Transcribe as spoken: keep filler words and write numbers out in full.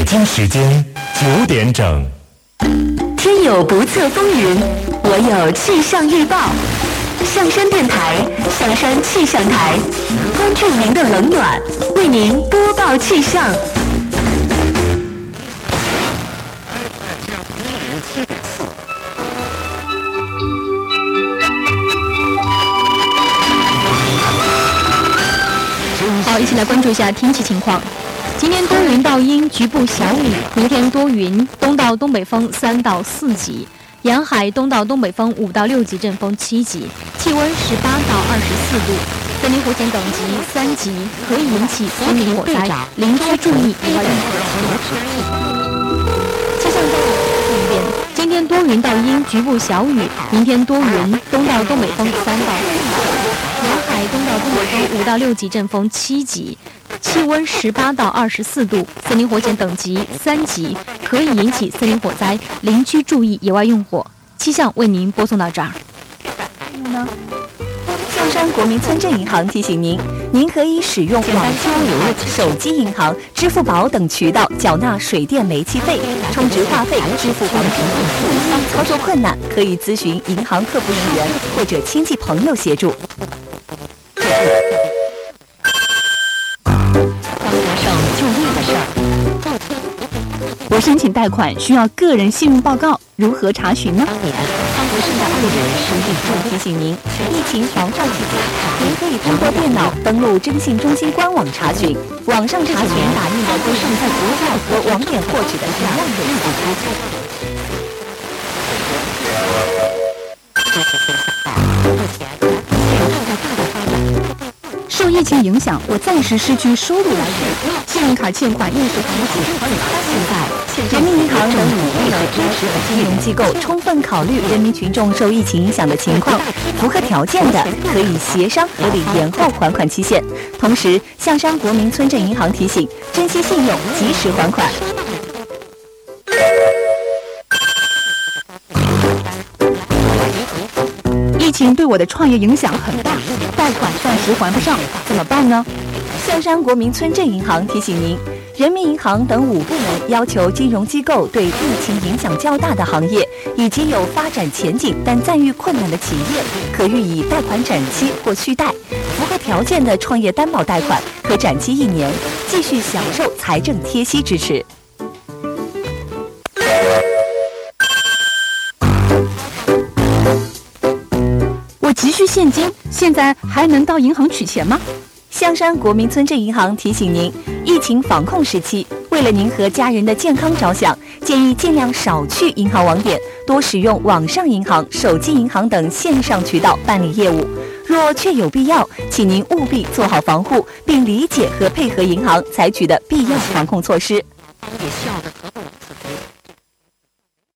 京时间九点整。 天有不测风云，我有气象预报。象山电台，象山气象台，关注您的冷暖，为您播报气象。 好，一起来关注一下天气情况。今天多云到阴，局部小雨；明天多云，东到东北风三到四级，沿海东到东北风五到六级，阵风七级，气温十八到二十四度，森林火险等级三级，可以引起森林火灾，邻居注意以外用气象再来一遍，今天多云到阴，局部小雨；明天多云，东到东北风三到四级，沿海东到东北风五到六级，阵风七级。气温十八到二十四度，森林火险等级三级，可以引起森林火灾，邻居注意野外用火。气象为您播送到这儿。 象山国民村镇银行提醒您，您可以使用网交流、手机银行、支付宝等渠道缴纳水电煤气费、充值话费、支付房租。操作困难，可以咨询银行客服人员或者亲戚朋友协助。 我申请贷款需要个人信用报告，如何查询呢？ 当年康国盛的爱人石玉柱提醒您，疫情防范期间，您可以通过电脑登录征信中心官网查询，网上查询打印的都是在国外和网点获取的一样的资料。 受疫情影响，我暂时失去收入来源，信用卡欠款应付还不起。 现在，人民银行等五类的支持的金融机构充分考虑人民群众受疫情影响的情况，符合条件的可以协商合理延后还款期限。同时，象山国民村镇银行提醒，珍惜信用，及时还款。 疫情对我的创业影响很大，贷款暂时还不上，怎么办呢？ 象山国民村镇银行提醒您，人民银行等五部门要求金融机构对疫情影响较大的行业以及有发展前景但暂遇困难的企业，可予以贷款展期或续贷。符合条件的创业担保贷款可展期一年，继续享受财政贴息支持。 我急需现金，现在还能到银行取钱吗？ 象山国民村镇银行提醒您，疫情防控时期，为了您和家人的健康着想，建议尽量少去银行网点，多使用网上银行、手机银行等线上渠道办理业务。若确有必要，请您务必做好防护，并理解和配合银行采取的必要防控措施。有效的合作